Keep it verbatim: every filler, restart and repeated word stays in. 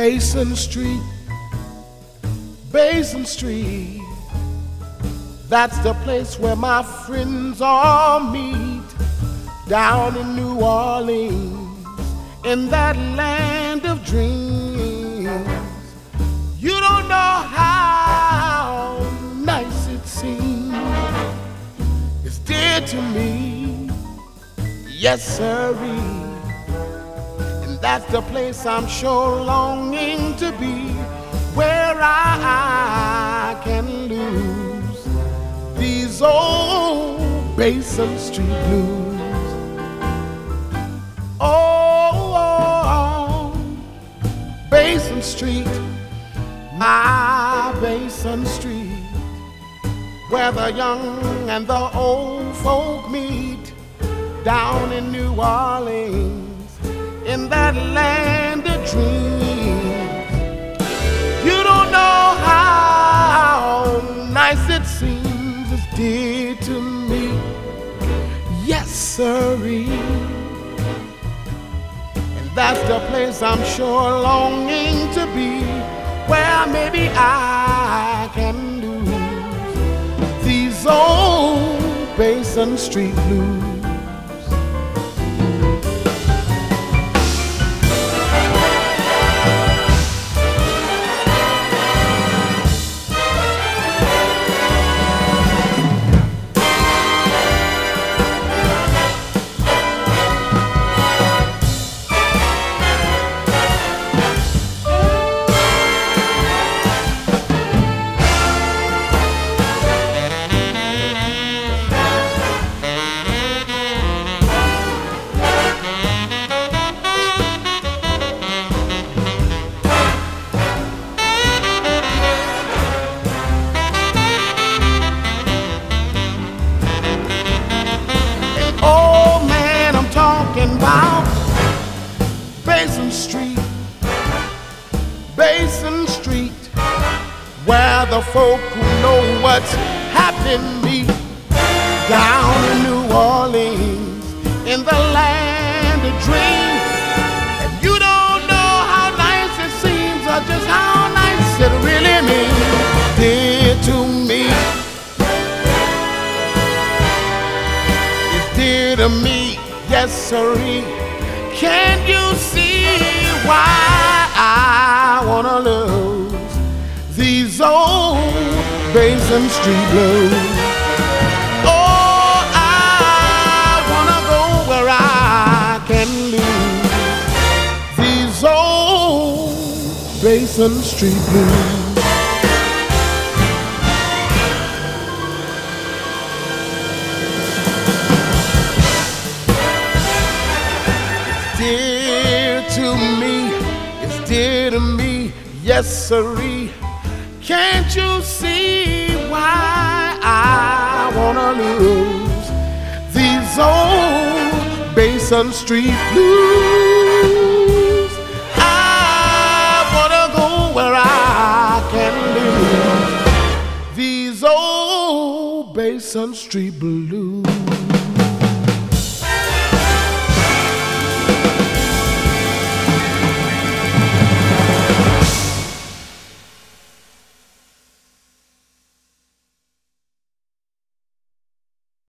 Basin Street, Basin Street, that's the place where my friends all meet. Down in New Orleans, in that land of dreams. You don't know how nice it seems. It's dear to me, yes sirree. And that's the place I'm sure longing to be, where I can lose these old Basin Street blues. Oh, oh, oh, Basin Street, my Basin Street, where the young and the old folk meet. Down in New Orleans, in that land of dreams. You don't know how nice it seems. It's dear to me, yes sirree. That's the place I'm sure longing to be, where maybe I can lose these old Basin Street blues. Basin Street, Basin Street, where the folk who know what's happening meet. Down in New Orleans, in the land of dreams. And you don't know how nice it seems, or just how nice it really means. Dear to me, it's dear to me, yes sirree. Can you see why I wanna lose these old Basin Street blues? Oh, I wanna go where I can lose these old Basin Street blues. Dear to me, it's dear to me, yes sirree. Can't you see why I wanna lose these old Basin Street blues? I wanna go where I can lose these old Basin Street blues.